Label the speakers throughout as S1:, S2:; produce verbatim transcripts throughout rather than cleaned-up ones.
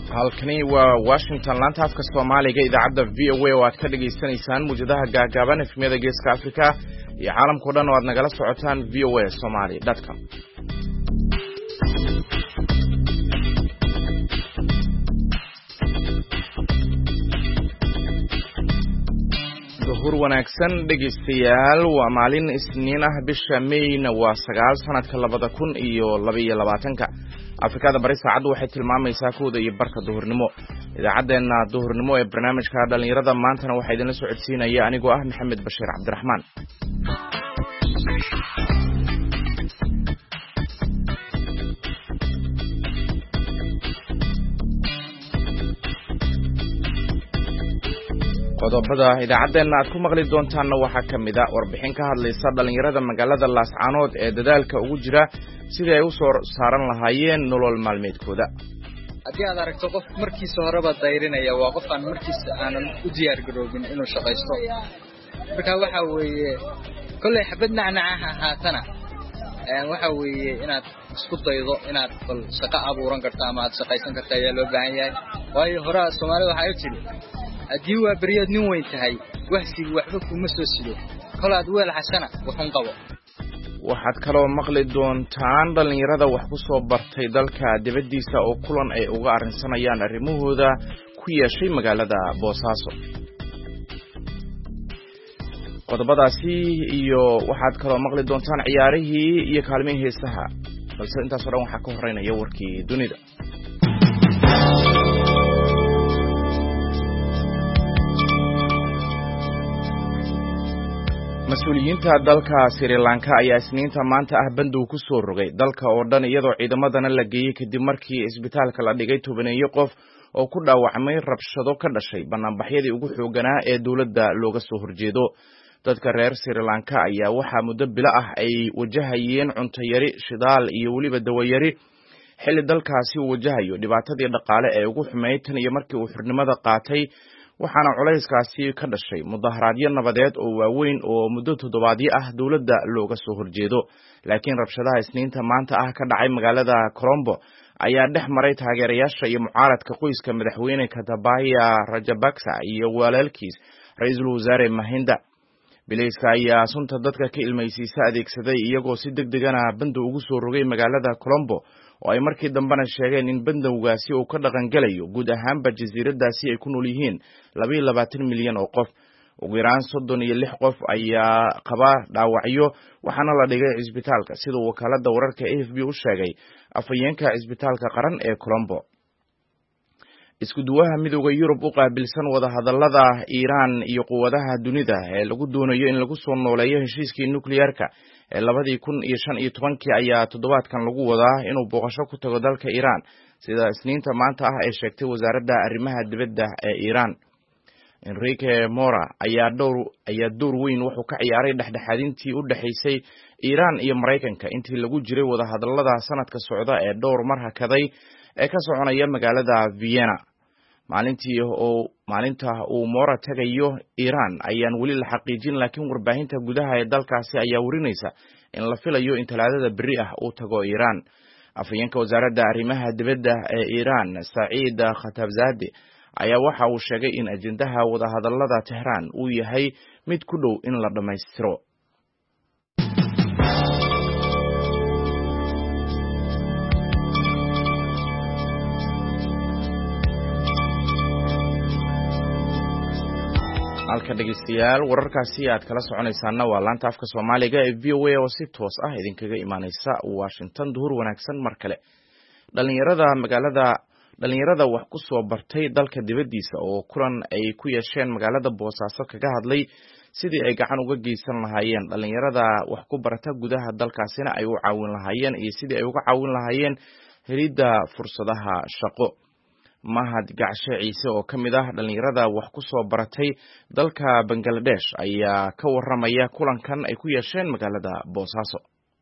S1: halkani waa Washington laanta afka Soomaaliga idaacada V O A oo aad ka dhageysanaysaan muujadaha gaagaaban efmiyada Geeska Afrika iyo caalamka dhan oo aad nagala socotaan v o a somali dot com. duhur wanaagsan dhegeystayaal waa maalin Isniin ah bisha Mayna waa sagaal sanadka labada kun iyo laba iyo labaatanka. Afrikada bari saacadu waxay tilmaamaysaa kooda iyo barka duhurnimo. Idaacadeena duhurnimo ee barnaamijka dhalinyarada maantana waxa idin la socodsiinaya anigoo ah Maxamed Bashiir Cabdiraxmaan. qodobada idaacadeena aad ku maqli doontaan waxa kamid ah warbixin ka hadlaysa dhalinyarada magaalada Laascaanood ee dadaalka ugu jira sidii ay u soo saaran lahaayeen nolol maalmeedkooda.
S2: haddii aad aragto qof markiisa horeba dayrinaya waa qof aan markiisa aanan u diyaar garoobin inuu shaqaysto. marka waxa weeye kulay xabad nacnaca haatana waxa weeye inaad isku daydo inaad bal shaqo abuuran karto ama aad shaqaysan karto ayaa loo baahan yahay. waayo hore Soomaalida waxa ay tiri haddii waa bariyeed nin weyn tahay waxsi waxba kuma soo sido kalaad weel xasana wuxuu qabo.
S1: waxaad kaloo maqli doontaan dhalinyarada wax ku soo bartay dalka dibadiisa oo kulan ay uga arrinsanayaan arrimahooda ku yeeshay magaalada Boosaaso. qodobadaasi iyo waxaad kaloo maqli doontaan ciyaarihii iyo kaalmihii heesaha balse intaas oo dhan waxa ka horeynaya warkii dunida. mas-uuliyiinta dalka Sri Lanka ayaa Isniinta maanta ah bandow ku soo rogay dalka oo dhan iyadoo ciidamadana la geeyay kadib markii isbitaalka la dhigay tobaneeyo qof oo ku dhaawacmay rabshado ka dhashay banaanbaxyadii ugu xooganaa ee dawladda looga soo horjeedo. dadka reer Sri Lanka ayaa waxa muddo bilo ah ay wajahayeen cunto yari, shidaal iyo waliba dawo yari xilli dalkaasi uu wajahayo dhibaatadii dhaqaale ee ugu xumeyd tan iyo markii uu xurnimada qaatay. waxaana culayskaasi ka dhashay mudaharaadyo nabadeed oo waaweyn oo muddo toddobaadyo ah dawladda looga soo horjeedo. laakiin rabshadaha Isniinta maanta ah ka dhacay magaalada Colombo ayaa dhex maray taageerayaasha iyo mucaaradka qoyska madaxweyne Gotabaya Rajapaksa iyo walaalkiis ra'iisul wasaare Mahinda. bilayska ayaa sunta dadka ka ilmaysiisa adeegsaday iyagoo si degdegana bandow ugu soo rogay magaalada Colombo oo ay markii dambana sheegeen in bandowgaasi uu ka dhaqan galayo guud ahaanba jasiiradaasi ay ku nool yihiin laba iyo labaatan milyan oo qof. ugu yaraan soddon iyo lix qof ayaa qaba dhaawacyo waxaana la dhigay isbitaalka sida wakaalada wararka A F P u sheegay afhayeenka isbitaalka qaran ee Colombo. isku duwaha midowga Yurub u qaabilsan wada hadallada Iran iyo quwadaha dunida ee lagu doonayo in lagu soo nooleeyo heshiiskii nukliyeerka ee labadii kun iyo shan iyo tobankii ayaa toddobaadkan lagu wadaa inuu booqasho ku tago dalka Iran sida Isniinta maanta ah ay sheegtay wasaaradda arrimaha dibadda ee Iran. Enrique Mora ayaa door ayaa door weyn wuxuu ka ciyaaray dhexdhexaadintii u dhaxaysay Iran iyo Mareykanka intii lagu jiray wada hadallada sanadka socda ee dhowr mar hakaday ee ka soconaya magaalada Vienna. maalintii oo maalinta uu Mora tagayo Iran ayaan wali la xaqiijin laakiin warbaahinta gudaha ee dalkaasi ayaa warinaysa in la filayo in talaadada bari ah uu tago Iran. afhayeenka wasaaradda arrimaha dibadda ee Iran Saeed Khatibzadeh ayaa waxa uu sheegay in ajendaha wada hadallada Tehran uu yahay mid ku dhow in la dhameystiro. halka dhageystayaal wararkaasi aad kala soconaysaan waa laanta afka Soomaaliga ee V O A oo si toos ah idinkaga imaanaysa Washington. duhur wanaagsan mar kale. dhalinyarada magaalada dhalinyarada wax ku soo bartay dalka dibadiisa oo kulan ay ku yeesheen magaalada Boosaaso kaga hadlay sidii ay gacan uga geysan lahaayeen dhalinyarada wax ku barata gudaha dalkaasina ay u caawin lahaayeen iyo sidii ay uga caawin lahaayeen helidda fursadaha shaqo. Mahad Gacshe Ciise oo kamid ah dhalinyarada wax ku soo baratay dalka Bangladesh ayaa ka waramaya kulankan ay ku yeesheen magaalada Boosaaso.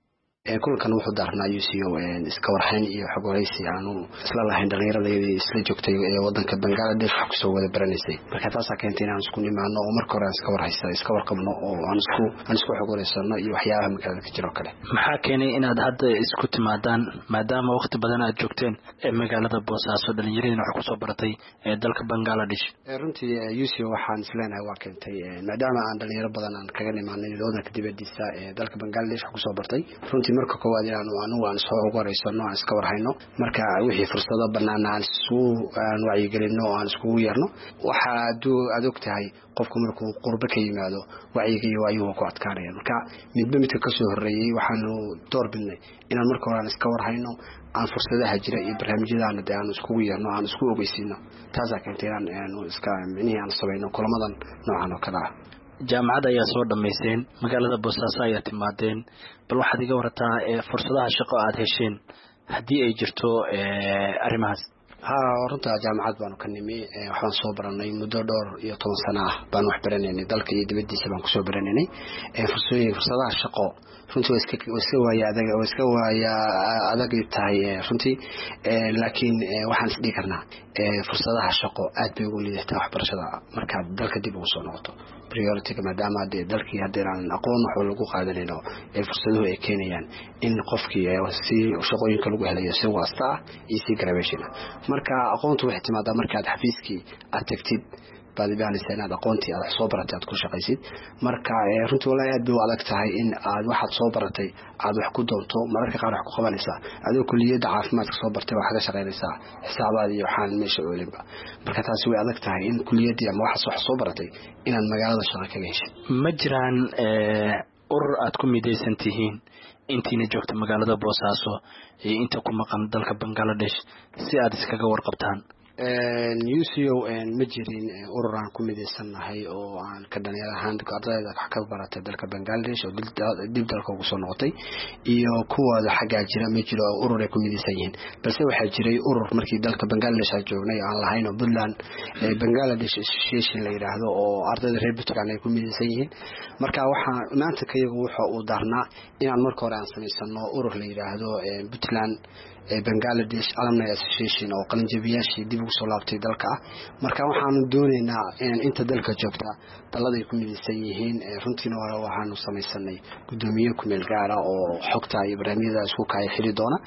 S3: kulankan wuxuu daarnaa U C O iska warhayn iyo xog waraysi aanu isla lahayn dhalinyarada isla joogtay ee wadanka Bangladesh wax kusoo wada baranaysay marka taas keentay inaan isku nimaano oo marka hore aan iska warhaysa iska warqabno oo aan isku aan isku xog waraysano iyo waxyaabaha magaalada ka jiro kale.
S4: maxaa keenay inaad hadda isku timaadaan maadaama waqti badan aad joogteen ee magaalada Boosaaso dhalinyarada wax kusoo baratay ee dalka Bangladesh?
S3: runtii U C O waxaan isleenahay waa keentay maadaama aan dhalinyaro badan aan kaga nimaanay wadanka dibadiisa ee dalka Bangladesh wax kusoo bartay runtii marka koowaad inaan anu aan soo ugu horeysano aan iska warhayno marka wixii fursado banaan aan isku aan wacyi gelino aan isku yeerno waxa aad ogtahay qofku markuu qurba ka yimaado wacyiga iyo ayuu ku adkaanaya marka midba midka ka soo horeeyay waxaanu door bidnay inaan marka hore aan iska warhayno aan fursadaha jira iyo barnaamijyada aan isku yeerno aan isku ogeysino taas ayaa keentay inaan iska micnihi aan sameeyno kulamadan noocan oo kale ah.
S4: jaamacada ayaa soo dhameyseen magaalada Boosaaso ayaa timaadeen bal waxaad iga warataa ee fursadaha shaqo aad hesheen haddii ay jirto ee arimahaas?
S3: haa runta jaamacad baan ka nimi waxaan soo baranay muddo dhowr iyo toban sano ah baan wax baranaynay dalka iyo dibadiisa baan ku soo baranaynay ee fursooyin fursadaha shaqo runtii way iska way iska waaya adag way iska waaya adag tahay runtii laakiin waxaan isdhihi karnaa fursadaha shaqo aad bay ugu liidataa waxbarashada marka dalka dib ugu soo noqoto priority maadaama dalkii haddaan aqoon wax lagu qaadanayno ee fursadahu ay keenayaan in qofkii si shaqooyinka lagu helayo si wasta iyo si graduation marka aqoontu waxay timaadaa markaad xafiiskii aad tagtid baad baahnaysaa inaad aqoontii aad soo baratay aad ku shaqaysid marka runtii walaa aad bay u adag tahay in aad waxaad soo baratay aad wax ku doonto mararka qaar wax ku qabanaysaa adoo kulliyadda caafimaadka soo bartay waxaad ka shaqaynaysaa xisaabaad iyo waxaan meesha oolinba marka taasi way adag tahay in kulliyadii ama waxaas wax soo baratay inaad magaalada shaqo kaga heshay.
S4: ma jiraan urur aad ku midaysan tihiin intiina joogta magaalada Boosaaso iyo inta ku maqan dalka Bangladesh si aad iskaga warqabtaan?
S3: U C O ma jirin urur aan ku midaysanahay oo aan ka dhalinyaro ahaan ardayda wax ka baratay dalka Bangladesh oo dib dalka ugu soo noqotay iyo kuwa xagga jira ma jiro urur ay ku midaysan yihiin balse waxaa jiray urur markii dalka Bangladesh ay joognay aan lahayn oo Puntland Bangladesh Association la yiraahdo oo ardayda reer Puntland ay ku midaysan yihiin marka waxa maanta kayagu waxa uu darnaa inaan marka hore aan samaysano urur la yiraahdo Puntland Bangladesh Alumni Association oo qalinjabiyaashii dib ugu soo laabtay dalka marka waxaan doonaynaa in inta dalka joogta dalada ay ku midaysan yihiin runtiina waxaanu samaysanay gudoomiye ku meel gaar ah oo xogta iyo barnaamijyada isku kay xiri doona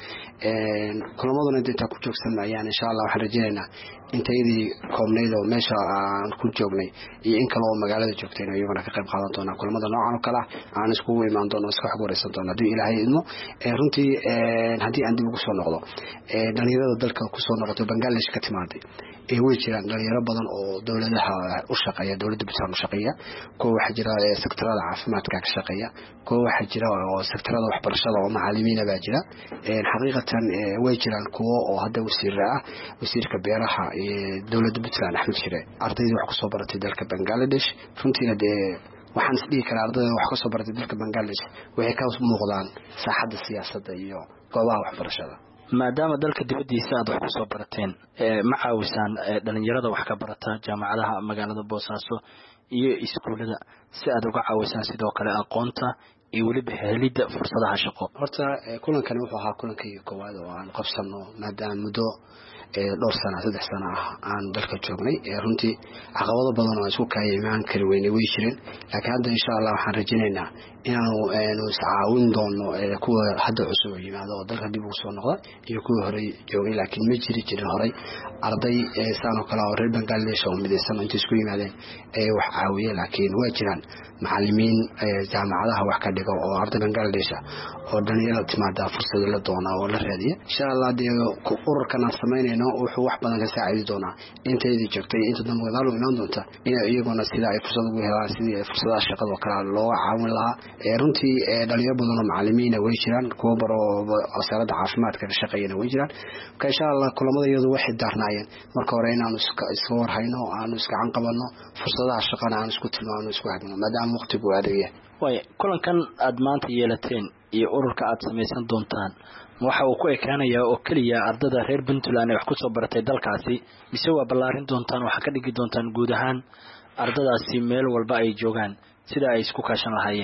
S3: kulamaduna inta ku joogsan ayaan insha Allah waxaan rajaynaynaa intaydii koobnayd oo meesha aan ku joognay iyo in kale oo magaalada joogtay inay iyaguna ka qayb qaadan doonaan kulamada noocan oo kale aan isku imaan doono iska xog wareysan doono haddii Ilaahay idmo runtii haddii aan dib ugu soo noqdo dhalinyarada dalka ku soo noqotay Bangladesh ka timaaday ee way jiraan dhalinyaro badan oo dawladaha u shaqeeya dawladda Puntland u shaqeeya kuwa waxa jira sektorada caafimaadka ka shaqeeya kuwa waxa jira oo sektorada waxbarashada oo macallimiina baa jira ee xaqiiqatan way jiraan kuwa oo hadda wasiir ah wasiirka beeraha ee dawladda Puntland Axmed Shire ardayda wax ku soo baratay dalka Bangladesh runtiina de waxaan isdhihi karaa ardayda wax ka soo baratay dalka Bangladesh waxay ka muuqdaan saaxadda siyaasadda iyo goobaha waxbarashada.
S4: maadaama dalka dibadiisa aad wax ku soo barateen ma caawisaan dhalinyarada wax ka barata jaamacadaha magaalada Boosaaso iyo iskuulada si aad uga caawisaan sidoo kale aqoonta iyo waliba helidda fursadaha shaqo?
S3: horta kulankan wuxuu ahaa kulankii koowaad oo aan qabsano maadaama muddo dhowr sano saddex sano ah aan dalka joognay runtii caqabado badan oo isku kaayimaan kari weynay way jireen laakiin hadda insha Allah waxaan rajaynaynaa inaanu iscaawin doono kuwa hadda cusub yimaado oo dalka dib ugu soo noqda iyo kuwa hore joogay laakiin ma jiri jirin horay arday saano kala oo reer Bangladesh oo midaysan inta isku yimaadeen ay wax caawiye laakiin way jiraan macallimiin jaamacadaha wax ka dhigo oo arday Bangladesh oo dhalinyarada timaada fursad la doona oo la raadiyo insha Allah ururkan aan sameynayno wuxuu wax badan ka saacidi doonaa intaydii joogtay inta dambe wadaal u imaan doonta in iyaguna sida ay fursad ugu helaan sidii ay fursadaha shaqada kala loo caawin lahaa runtii dhalinyaro badan oo macallimiina way jiraan kuwa baro wasaaradda caafimaadka ka shaqeeyana way jiraan ka insha Allah kulamada iyadu waxay daarnaayeen marka hore inaan iska iska warhayno aan iska can qabano fursadaha shaqada aan isku tilmaano isku hagno maadaama waqtigu adag yahay.
S4: way kulankan aad maanta yeelateen iyo ururka aad samaysan doontaan waxa uu ku ekaanayaa oo kaliya ardada reer Puntland ee wax ku soo baratay dalkaasi mise waa ballaarin doontaan waxa ka dhigi doontaan guud ahaan ardadaasi meel walba ay joogaan sida ay isku kaashan lahaayeen?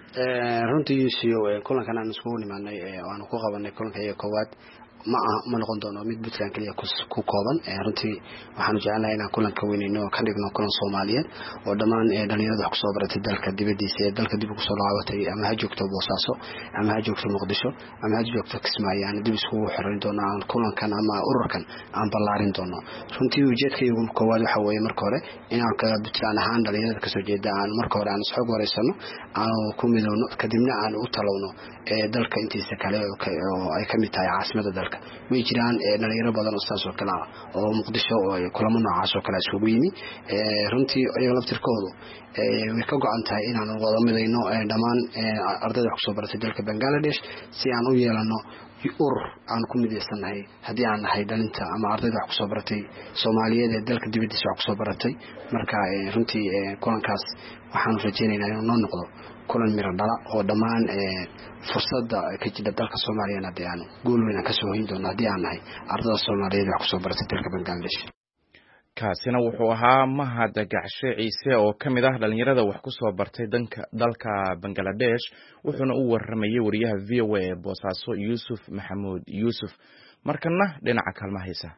S3: runtii siyo kulankan aan isku nimaanay aan ku qabanay kulanka iyo koowaad ma ma noqon doono mid Puntland kaliya ku kooban runtii waxaan jecelahay inaan kulanka weynino ka dhigno kulan Soomaaliyeed oo dhamaan dhalinyarada wax ku soo baratay dalka dibadiisa ee dalka dib ugu soo laabatay ama ha joogto Boosaaso ama ha joogto Muqdisho ama ha joogto Kismaayo aan dib isku xirin doono aan kulankan ama ururkan aan ballaarin doono runtii ujeedkaygu koowaad waxa weeye marka hore inaan ka Puntland ahaan dhalinyarada ka soo jeeda aan marka hore aan isxog wareysano aan ku midowno kadibna aan u talowno ee dalka intiisa kale oo ay ka mid tahay caasimada dalka way jiraan dhalinyaro badan oo saas oo kala oo Muqdisho oo kulamo noocaas oo kala isugu yimi runtii ayaga laftirkoodu way ka go'an tahay inaan wada midayno dhamaan ardayda wax soo baratay dalka Bangladesh si aan u yeelano urur aan ku mideysanahay hadii aan nahay dhalinta ama ardayda wax soo baratay Soomaaliyeed ee dalka dibadiisa wax soo baratay marka runtii kulankaas waxaan rajaynaynaa inuu noo noqdo kulan miro dhala oo dhamaan fursadda ka jira dalka Soomaaliya hadii aan gool weyn ka soo hin doono hadii aan nahay ardayda Soomaaliyeed wax soo baratay dalka Bangladesh
S1: kaasina wuxuu ahaa Mahad Gacshe Ciise oo kamid ah dhalinyarada wax ku soo bartay danka dalka Bangladesh wuxuuna u waramayay wariyaha V O A Boosaaso Yuusuf Maxamuud Yuusuf markana dhinaca kalma haysa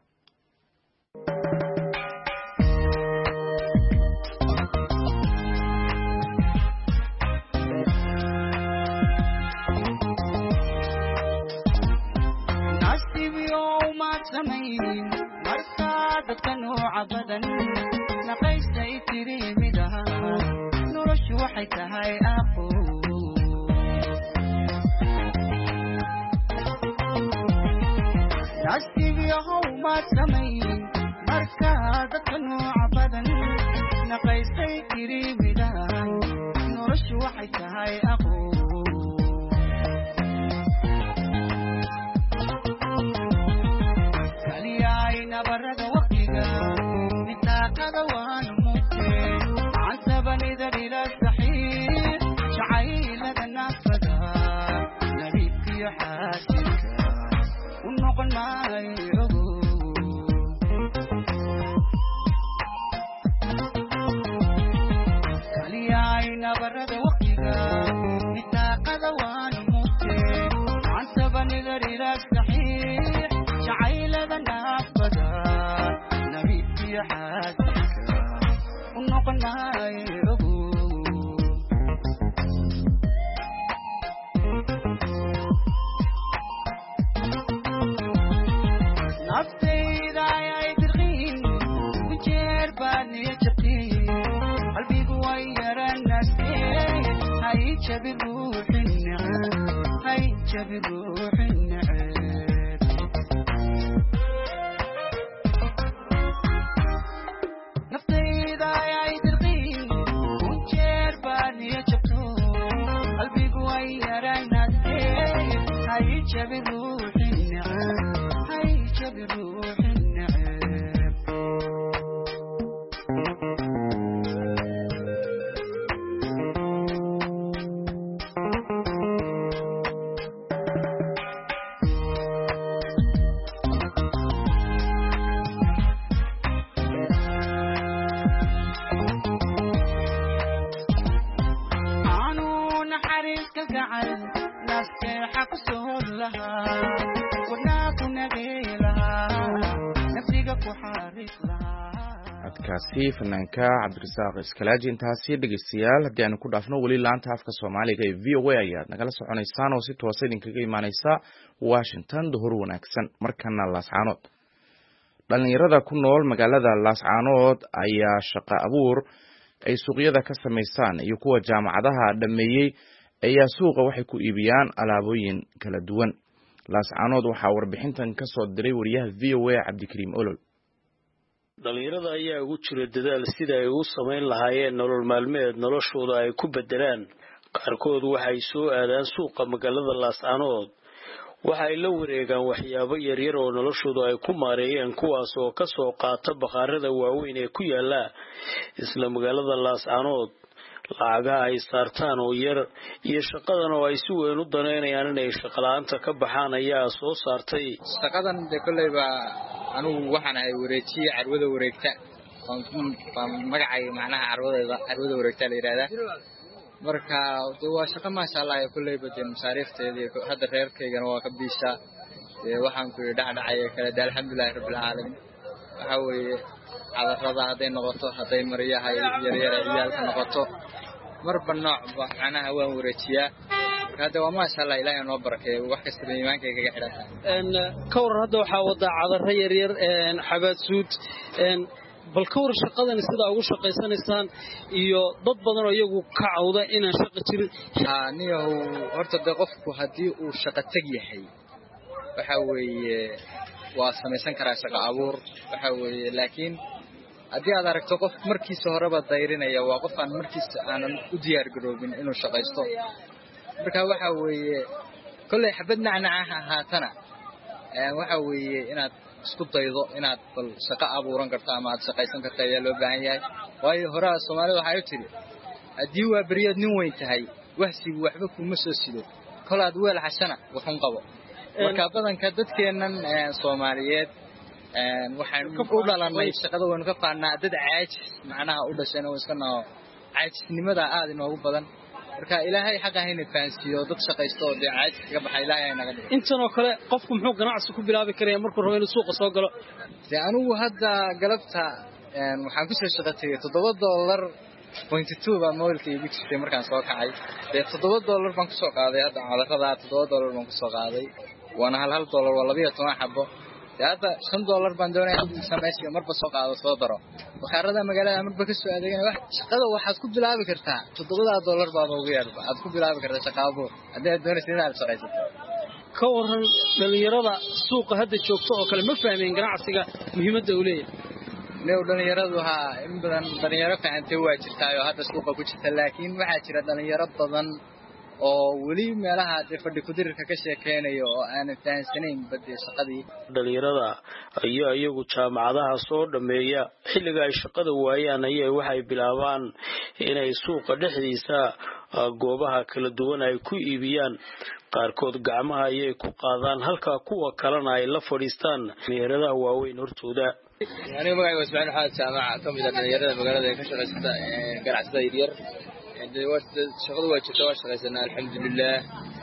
S5: badan naqaysay tiriimidaha noloshu waxay tahay aqo nasibiyahow ma samayn marka dadka nooca badan naqaysay tiriimidaha noloshu waxay tahay aqo kaliyay nabarada waqtiga bitaqada waan mute antabanida ila sahih shaayilada nafada nabiyyi haasika unoqon maayo kaliyay nabarada waqtiga bitaqada waan mute antabanida ila sahih shaayilada nafada nabiyyi haasika unoqon maayo naftayda ay dirqin bijeer baan yajabtay qalbigu way yaranastay hay jabi ruuxina hay jabi ruuxina naftayda ay dirqin bijeer baan yajabtay qalbigu way yaranastay hay jabi ruuxina بروح النعيم عنو نحريس كالقعر ناس حق سهر لها
S1: adkaasi fanaanka cabdirasaaq iskalaaji intaasi dhegeystayaal haddii aanu ku dhaafno weli laanta afka soomaaliga ee v o a ayaad nagala soconaysaan oo si toosa idinkaga imaaneysa washington duhur wanaagsan markana laascaanood dhalinyarada ku nool magaalada laascaanood ayaa shaqo abuur ay suuqyada ka samaystaan iyo kuwa jaamacadaha dhameeyey ayaa suuqa waxay ku iibiyaan alaabooyin kala duwan laascaanood waxaa warbixintan ka soo diray wariyaha v o a cabdikariim olol
S6: dhalinyarada ayaa ugu jira dadaal sida ay u samayn lahaayeen nolol maalmeed noloshooda ay ku bedelaan qaarkood waxay soo aadaan suuqa magaalada laascaanood waxa ay la wareegaan waxyaabo yaryar oo noloshooda ay ku maareeyeen kuwaas oo ka soo qaata bakhaarada waaweyn ee ku yaala isla magaalada laascaanood lacagaha ay saartaan oo yar iyo shaqadan oo ay si weyn u daneynayaan inay shaqalaanta ka baxaan ayaa soo saartay
S2: shaqadan de kolleyba anugu waxaan ahay wareejiye carwada wareegta magacay macnaha carwada carwada wareegta la yiraahdaa marka waa shaqo maasha Allah ay kulay badeen masaariifteedii hadda reerkaygana waa ka biisha ee waxaan ku dhacdhacay kala daa alxamdulillaah rabbil caalamiin waxa weeye cadarada haday noqoto haday mariyaha yar yar ciyaalka noqoto marba nooc macnaha waan wareejiyaa hada waa maasha Allah ilaahay noo barakeeyo wax kasta iimaankayga kaga xidhan
S7: een ka war hadda waxa wada cadar yar yar een xabaad suud een bal ka war shaqadan sida ugu shaqeysanaysaan iyo dad badan oo iyagu ka cawda inaan shaqo jirin
S2: aniga horta qofku hadii uu shaqo tag yahay waxa weeye waa samaysan karaa shaqo abuur waxa weeye laakiin hadii aad aragto qof markiisa horeba dayrinaya waa qof aan markiisa aanan u diyaar garoobin inuu shaqeysto marka waxa weeye kulay xabad nacnaca haatana ee waxa weeye inaad isku daydo inaad bal shaqo abuuran karto ama aad shaqeysan karto ayaa loo baahan yahay waayo horaa Soomaalidu waxay u tiri hadii waa bariyad nin weyn tahay waxsigu waxba kuma soo sido kolaad weel xashana waxun qabo marka badanka dadkeenan Soomaaliyeed een waxaan u dhalanay shaqada weyn ka faanaa dad caaj macnaha u dhashay oo iska noo caajisnimada aad inoogu badan marka ilaahay xaq ah inuu faansiyo dad shaqeysto oo caaj ka baxay ilaahay naga dhigay
S7: intan oo kale qofku muxuu ganacsi ku bilaabi karaa markuu rabo inuu suuqa soo galo
S2: si anigu hadda galabta een waxaan ku soo shaqatay toddoba dollar point two baa moolkii igu jirtay markaan soo kacay ee toddoba dollar baan ku soo qaaday hadda cadarada toddoba dollar baan ku soo qaaday waana hal hal dollar waa laba iyo toban xabo hadda shan dollar baan doonayaa inaan sameeyo marba soo qaado soo daro waxaarada magaalada marba ka soo adeegana wax shaqada waxaad ku bilaabi kartaa toddoba dollar baa ugu yar aad ku bilaabi kartaa shaqaabo hadii aad doonaysid inaad shaqaysato
S7: ka waran dhalinyarada suuqa hadda joogto oo kale ma fahmeen ganacsiga muhiimadda uu leeyahay
S2: leew dhalinyaradu ha in badan dhalinyaro fahamtay waa jirtaa oo hadda suuqa ku jirta laakiin waxa jira dhalinyaro badan oo wali meelaha fadhi ku dirirka ka sheekeynayo oo aan fahansanayn badii shaqadii
S6: dhalinyarada ayaa iyagu jaamacadaha soo dhameeya xilliga ay shaqada waayaan ayay waxay bilaabaan inay suuqa dhexdiisa goobaha kala duwan ay ku iibiyaan qaarkood gacmaha ayay ku qaadaan halka kuwa kalena ay la fadhiistaan meheradaha waaweyn hortooda
S2: aniga magacayga Ismaaciil Xaad jaamaca kamid ah dhalinyarada magaalada ee ka shaqeysta ganacsiga yar shaqadu waa jirtaa waa shaqaysanaa alxamdulillaah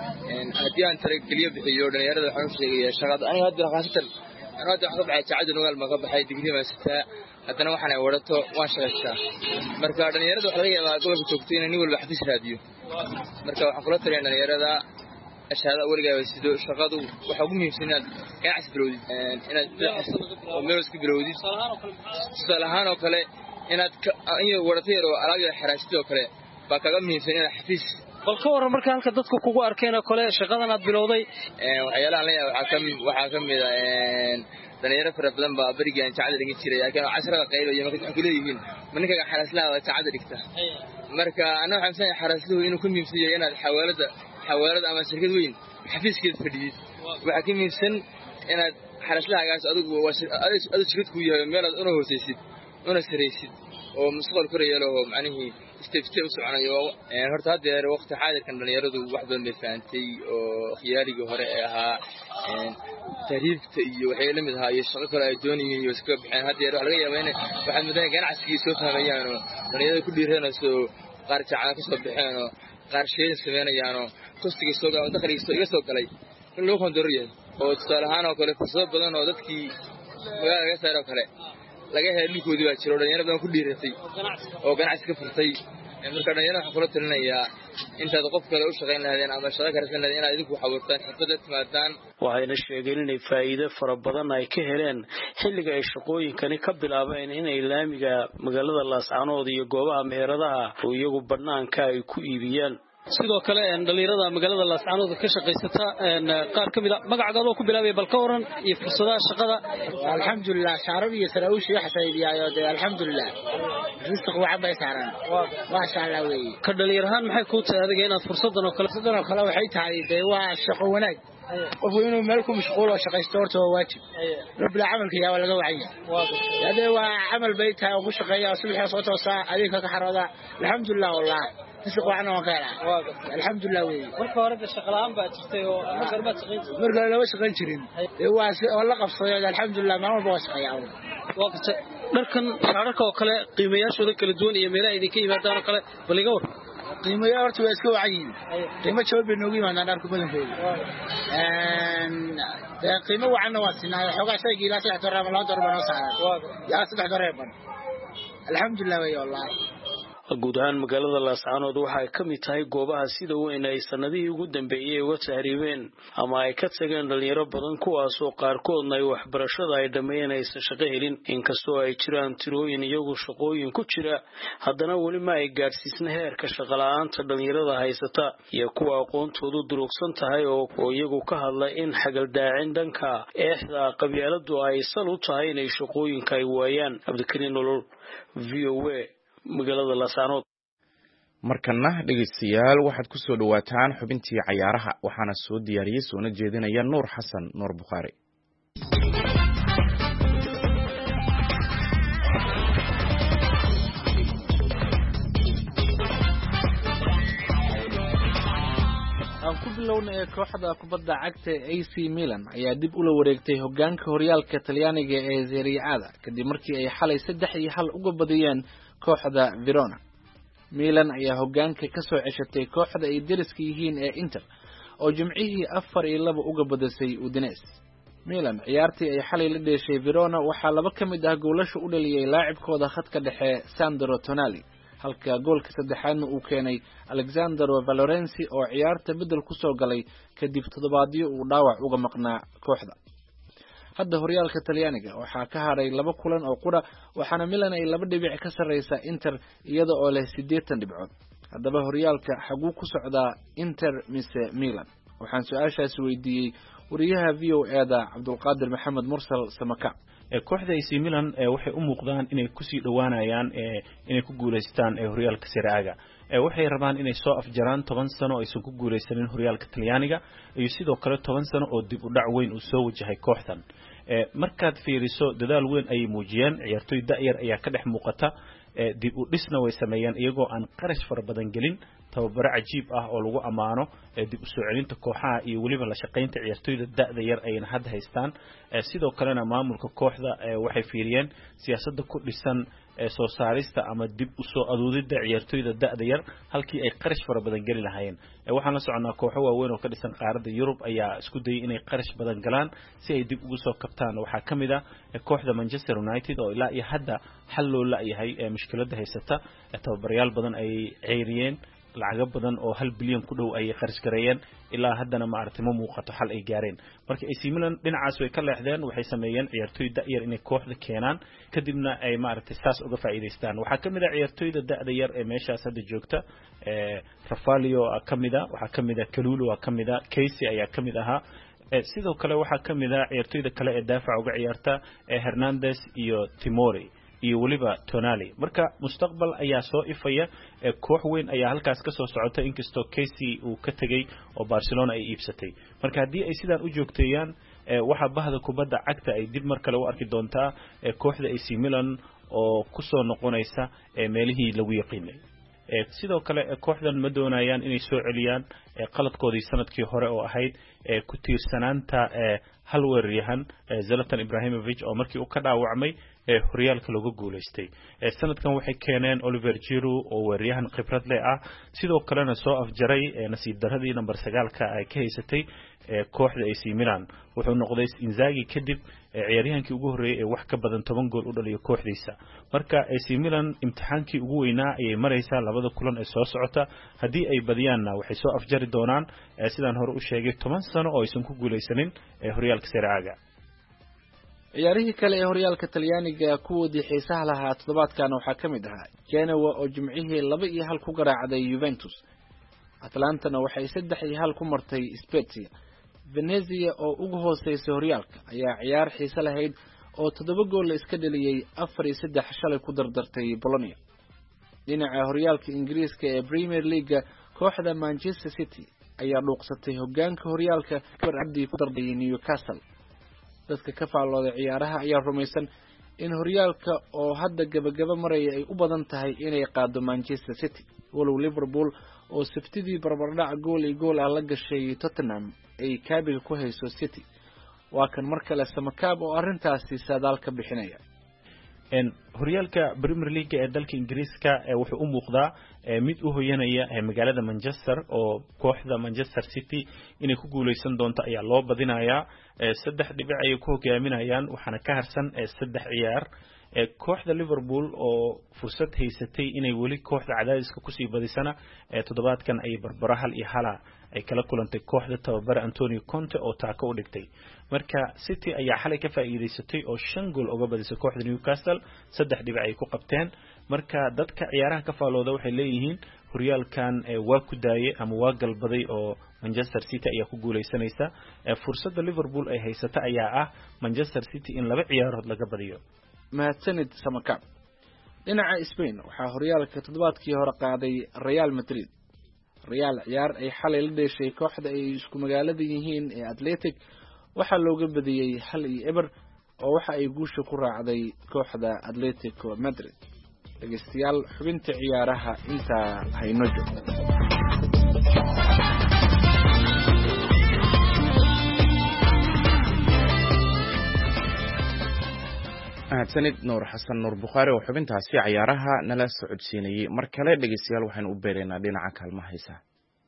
S2: haddii aan tara keliya bixiyo dhalinyarada waxaan u sheegayaa shaqada aniga hadda khaasatan aniga hadda waxaan ka baxay jaacada nugaal baan ka baxay digrii baan sitaa haddana waxaan ay wadato waan shaqaystaa marka dhalinyarada waxaa laga yaabaa gobolka joogto inay nin walba xafiis raadiyo marka waxaan kula taliyaa dhalinyarada ashhada weligaa sido shaqadu waxa ugu muhiimsan inaad ganacsi bilowdid inaad meel iska bilowdid tusaale ahaan oo kale inaad iyo wadato yar oo alaab yar xaraashid oo kale baa kaga muhiimsan inaad xafiis
S7: bal ka waran marka halka dadku kugu arkeen oo kale shaqadan aad bilowday
S2: ee waxyaalaha la yaab waxa kamid waxa kamid ah een dhalinyaro fara badan baa barigaan jaacada dhigin jiray laakiin casharada qaylo iyo markay ku leeyihiin maninka xaraslaha jaacada dhigta marka ana waxaan sameeyay xarasluhu inuu ku muhiimsan yahay inaad xawaalada xawaalada ama shirkad weyn xafiiskeed fadhiyid waxa ka muhiimsan inaad xaraslahagaas adigu adigu shirkad ku yahay meel aad una hooseysid una sareysid oo mustaqbal koreeyay oo macnaheedu step step u soconayo ee horta hadeer waqti xaadirkan dhalinyaradu wax badan bay faantay oo khiyaariga hore ee ahaa ee tariifta iyo waxay la mid ahaa iyo shaqo kale ay doonayeen iyo iska bixin hadeer wax laga yaabaa in waxaad mudane ganacsiga soo fahmayaan oo dhalinyaradu ku dhiiranayso qaar jacana ka soo bixeen oo qaar shaqo sameynayaan oo kostiga soo gaar dakhliga iga soo galay in loo qandariyo oo tusaale ahaan oo kale fursad badan oo dadkii magaalada ka saaro kale laga helay dhulkoodii baa jiro dhalinyaro badan ku dhiiratay oo ganacsi ka furtay marka dhalinyarada waxaan kula talinayaa intaad qof kale u shaqayn lahaydeen ama shaqo kale san lahaydeen inaad idinku xawartaan xirfada timaadaan
S6: waxayna sheegeen inay faa'iido fara badan ay ka heleen xilliga ay shaqooyinkani ka bilaabeen inay laamiga magaalada Laascaanood iyo goobaha meheradaha oo iyagu banaanka ay ku iibiyaan
S7: sidoo kale een dhalinyarada magaalada Laascaanood ka shaqeysata een qaar kamid ah magacooda ku bilaabay bal ka waran iyo fursadaha shaqada
S8: alxamdulillah shaarab iyo saraawish wax saydiyayo alxamdulillah rizq waxa bay saaran waa shala weey
S7: ka dhalinyarahan maxay ku tahay adiga inaad fursadan oo kale
S8: fursadan oo kale waxay tahay de waa shaqo wanaag qof inuu meel ku mashquul oo shaqeysto horta waa waajib rabbil amalka yaa laga wacay hada waa amal bay tahay oo ku shaqeeya subax soo toosaa adiga ka xarada alxamdulillah wallahi rizq waxna waa kala alxamdulillah weey
S7: marka hore shaqalaan baa jirtay oo marka ma shaqeyn
S8: marka la shaqeyn jirin waa oo la qabsaday alxamdulillah ma walba shaqeeyaa
S7: waqti dharkan shaararka oo kale qiimayaashooda kala duwan iyo meelaha idin ka yimaadaan oo kale baliga war
S8: qiimaha horta waa iska wacayin qiimo jaban bay noogu yimaadaan dharka badankooda een qiimo wacanna waa sinaa xogaa shayga ilaa saddex dollar ama laba dollar baan saaran yaa saddex dollar baan alxamdulillah way wallahi
S6: guud ahaan magaalada Laascaanood waxa ay ka mid tahay goobaha sida weyn ay sanadihii ugu dambeeyay uga tahriibeen ama ay ka tageen dhalinyaro badan kuwaas oo qaarkoodna ay waxbarashada ay dhameeyeen aysan shaqo helin inkastoo ay jiraan tirooyin iyagu shaqooyin ku jira haddana weli ma ay gaarsiisna heerka shaqo la'aanta dhalinyarada haysata iyo kuwa aqoontoodu durugsan tahay oo iyagu ka hadla in xagaldaacin dhanka eexda qabyaaladu ay sal u tahay inay shaqooyinka ay waayaan Cabdikariin Nolol V O A magaalada Laascaanood
S1: markana dhageystayaal waxaad ku soo dhawaataan xubintii cayaaraha waxaana soo diyaariyay soona jeedinaya Nuur Xasan Nuur Bukhari
S9: aan ku bilownay kooxda kubadda cagta A C Milan ayaa dib ula wareegtay hoggaanka horyaalka Talyaaniga ee Serie A kadib markii ay xalay saddex iyo hal uga badiyeen kooxda Verona. Milan ayaa hoggaanka ka soo ceshatay kooxda ay deriska yihiin ee Inter oo jimcihii afar iyo laba uga badisay Udinese. Milan ciyaartii ay xalay la dheeshay Verona waxaa laba ka mid ah goolasha u dhaliyay laacibkooda khadka dhexe Sandro Tonali halka goolka saddexaadna uu keenay Alexandro Valorenzi oo ciyaarta bedel ku soo galay kadib toddobaadyo uu dhaawac uga maqnaa kooxda. hadda horyaalka Talyaaniga waxaa ka haray laba kulan oo qura waxaana Milan ay laba dhibic ka sareysaa Inter iyada oo leh siddeetan dhibcood. haddaba horyaalka xaguu ku socdaa Inter mise Milan? waxaan su'aashaas weydiiyey wariyaha V O A da Cabdulqaadir Maxamed Mursal Samaka.
S10: kooxda A C Milan waxay u muuqdaan inay ku sii dhawaanayaan inay ku guuleystaan horyaalka Serie A waxay rabaan inay soo afjaraan toban sano oo aysan ku guuleysanin horyaalka Talyaaniga iyo sidoo kale toban sano oo dib u dhac weyn uu soo wajahay kooxdan. markaad fiiriso dadaal weyn ay muujiyeen ciyaartoy da'yar ayaa ka dhex muuqata dib u dhisna way sameeyeen iyagoo aan qarash fara badan gelin tababaro cajiib ah oo lagu amaano dib u soo celinta kooxaha iyo waliba la shaqaynta ciyaartoyda da'da yar ayna hadda haystaan sidoo kalena maamulka kooxda waxay fiiriyeen siyaasadda ku dhisan soo saarista ama dib u soo aduudida ciyaartoyda da'da yar halkii ay qarash fara badan gali lahaayeen waxaan la soconaa kooxo waaweyn oo ka dhisan qaaradda Yurub ayaa isku dayay inay qarash badan galaan si ay dib ugu soo kabtaan waxaa kamid ah kooxda Manchester United oo ilaa iyo hadda xal loo laayahay mushkiladda haysata tababarayaal badan ay ceyriyeen lacag badan oo hal bilyan ku dhow ay kharash gareeyeen ilaa haddana ma aragtay ma muuqato xal ay gaareen marka A C Milan dhinacaas way ka leexdeen waxay sameeyeen ciyaartoy da'yar inay kooxda keenaan kadibna ay ma aragtay saas uga faa'iideystaan waxaa kamid ah ciyaartoyda da'da yar ee meeshaas hadda joogta ee Rafaelio kamid ah waxaa kamid ah Kalulu kamid ah Casey ayaa kamid ahaa sidoo kale waxaa kamid ah ciyaartoyda kale ee daafaca uga ciyaarta Hernandez iyo Timori iyo waliba Tonali marka mustaqbal ayaa soo ifaya koox weyn ayaa halkaas ka soo socota inkastoo Casey uu ka tagay oo Barcelona ay iibsatay marka hadii ay sidaan u joogteeyaan waxa bahda kubadda cagta ay dib mar kale u arki doontaa kooxda A C Milan oo ku soo noqonaysa meelihii lagu yaqiinay sidoo kale kooxdan ma doonayaan inay soo celiyaan qaladkoodii sanadkii hore oo ahayd ku tiirsanaanta hal weeraryahan Zlatan Ibrahimovic oo markii uu ka dhaawacmay horyaalka lagu guuleystay sanadkan waxay keeneen Oliver Giroud oo weeraryahan khibrad leh ah sidoo kalena soo afjaray nasiib daradii number sagaal ka ay ka haysatay kooxda A C Milan wuxuu noqday Inzaghi kadib ciyaaryahankii ugu horeeyay ee wax ka badan toban gool u dhaliyo kooxdiisa marka A C Milan imtixaankii ugu weynaa ayay maraysaa labada kulan ee soo socota hadii ay badiyaanna waxay soo afjari doonaan sidaan hore u sheegay toban sano oo aysan ku guuleysanin horyaalka Serie A
S9: ciyaarihii kale ee horyaalka Talyaaniga kuwoodii xiisaha lahaa toddobaadkan waxaa ka mid ahaa Genoa oo jimcihii laba iyo hal ku garaacday Juventus. Atlantana waxay saddex iyo hal ku martay Spezia. Venezia oo ugu hooseysay horyaalka ayaa ciyaar xiiso lahayd oo toddoba gool la iska dhaliyay afar iyo saddex shalay ku dardartay Bologna. dhinaca horyaalka Ingiriiska ee Premier League kooxda Manchester City ayaa dhuuqsatay hoggaanka horyaalka Abdi ku darday Newcastle. dadka ka faallooday ciyaaraha ayaa rumaysan in horyaalka oo hadda gabagaba maraya ay u badan tahay inay qaado Manchester City walow Liverpool oo sabtidii barbardhac gool iyo gool ah la gashay Tottenham ay kaabiga ku hayso City waa kan mar kale Samakaab oo arintaasi saadaal ka bixinaya
S10: horyaalka Premier League ee dalka Ingiriiska wuxuu u muuqdaa mid u hoyanaya magaalada Manchester oo kooxda Manchester City inay ku guuleysan doonto ayaa loo badinayaa saddex dhibic ay ku hogaaminayaan waxaana ka harsan saddex ciyaar kooxda Liverpool oo fursad haysatay inay wali kooxda cadaadiska ku sii badisana toddobaadkan ay barbara hal iyo hala ay kala kulantay kooxda tababara Antonio Conte oo taako u dhigtay marka City ayaa xalay ka faa'iideysatay oo shan gool uga badisay kooxda Newcastle saddex dhibic ay ku qabteen marka dadka ciyaaraha ka faalooda waxay leeyihiin horyaalkan waa ku daayay ama waa galbaday oo Manchester City ayaa ku guuleysanaysa fursadda Liverpool ay haysata ayaa ah Manchester City in laba ciyaarood laga badiyo
S9: mahadsanid Samakab dhinaca Spain waxaa horyaalka toddobaadkii hore qaaday Real Madrid Real ciyaar ay xalay la dheeshay kooxda ay isku magaalada yihiin ee Athletic waxa looga badiyay hal iyo eber oo waxa ay guusha ku raacday kooxda Atletico Madrid dhageystayaal xubinta ciyaaraha inta hayno joogto
S1: mahadsanid Nuur Xasan Nuur Bukhari oo xubintaasi ciyaaraha nala socodsiinayay mar kale dhageystayaal waxaan u beereynaa dhinaca kaalmaha heesaha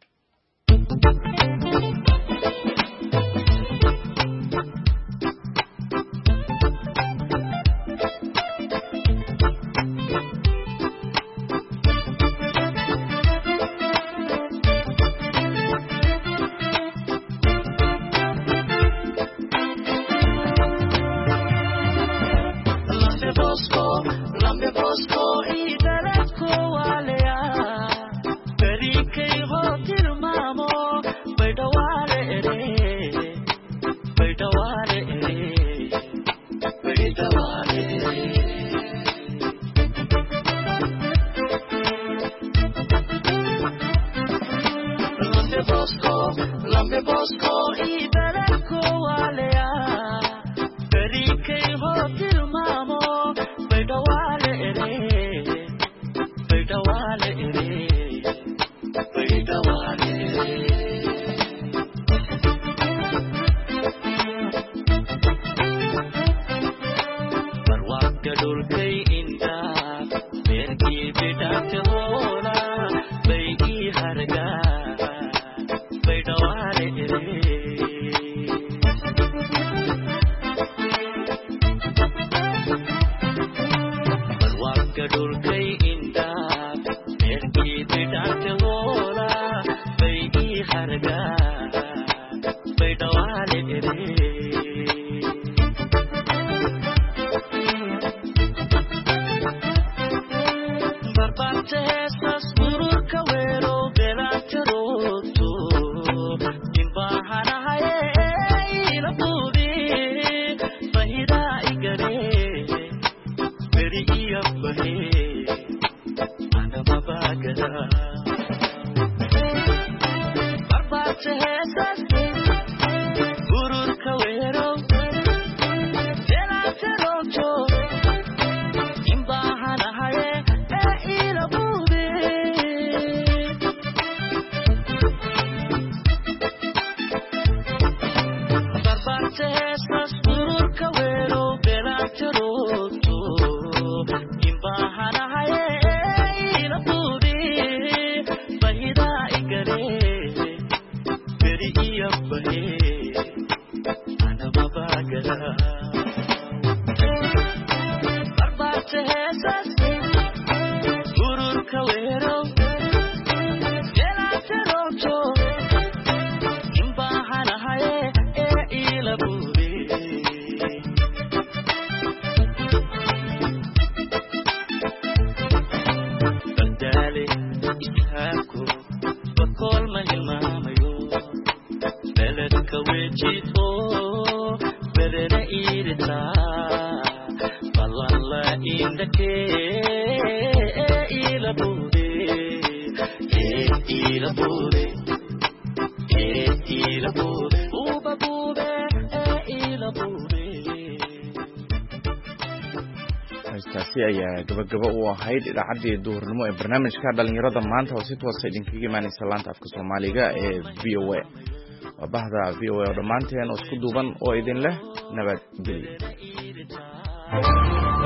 S1: ayaa gabagaba u ahayd idaacadii duhurnimo ee barnaamijka dhalinyarada maanta oo si toos ah idinkaga imaanaysa laanta afka Soomaaliga ee V O A waa bahda V O A oo dhamaanteen oo isku duuban oo idin leh nabad gelyo